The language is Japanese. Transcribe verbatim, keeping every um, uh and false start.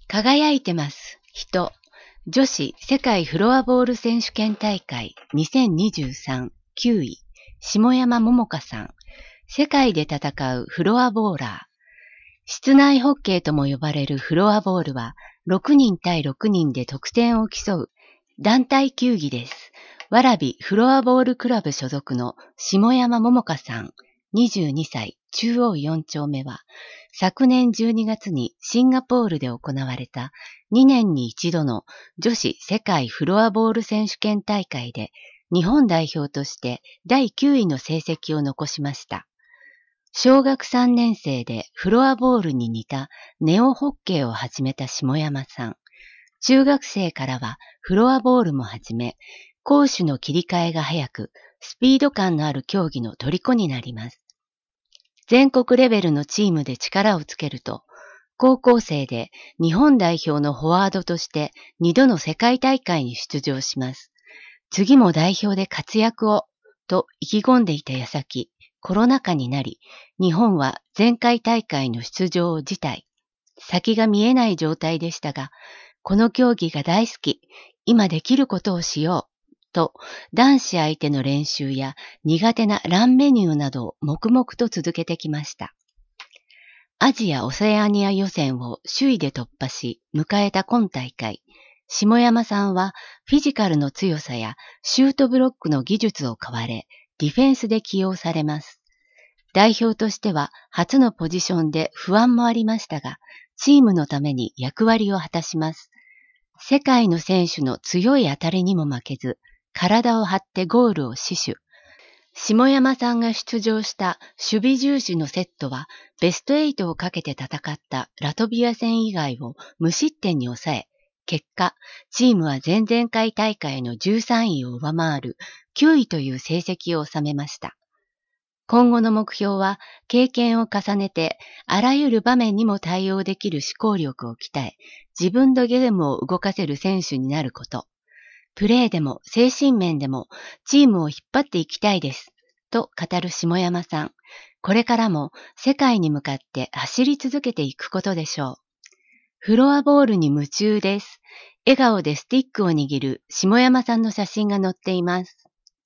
輝いてます。人。女子世界フロアボール選手権大会にせんにじゅうさんきゅうい、下山桃香さん。世界で戦うフロアボーラー。室内ホッケーとも呼ばれるフロアボールは、ろくにん対ろくにんで得点を競う団体球技です。わらびフロアボールクラブ所属の下山桃香さん、にじゅうにさい、中央よん丁目は、昨年じゅうにがつにシンガポールで行われたにねんに一度の女子世界フロアボール選手権大会で日本代表としてだいきゅういの成績を残しました。小学さんねん生でフロアボールに似たネオホッケーを始めた下山さん。中学生からはフロアボールも始め、攻守の切り替えが早く、スピード感のある競技の虜になります。全国レベルのチームで力をつけると、高校生で日本代表のフォワードとしてにどの世界大会に出場します。次も代表で活躍を、と意気込んでいた矢先、コロナ禍になり、日本は前回大会の出場を辞退。先が見えない状態でしたが、この競技が大好き、今できることをしよう。と、男子相手の練習や苦手なランメニューなどを黙々と続けてきました。アジア・オセアニア予選を首位で突破し、迎えた今大会。下山さんはフィジカルの強さやシュートブロックの技術を買われ、ディフェンスで起用されます。代表としては初のポジションで不安もありましたが、チームのために役割を果たします。世界の選手の強い当たりにも負けず、体を張ってゴールを死守。下山さんが出場した守備重視のセットはベストはちをかけて戦ったラトビア戦以外を無失点に抑え、結果、チームは前々回大会のじゅうさんいを上回るきゅういという成績を収めました。今後の目標は経験を重ねてあらゆる場面にも対応できる思考力を鍛え、自分のゲームを動かせる選手になること。プレーでも精神面でもチームを引っ張っていきたいです。と語る下山さん。これからも世界に向かって走り続けていくことでしょう。フロアボールに夢中です。笑顔でスティックを握る下山さんの写真が載っています。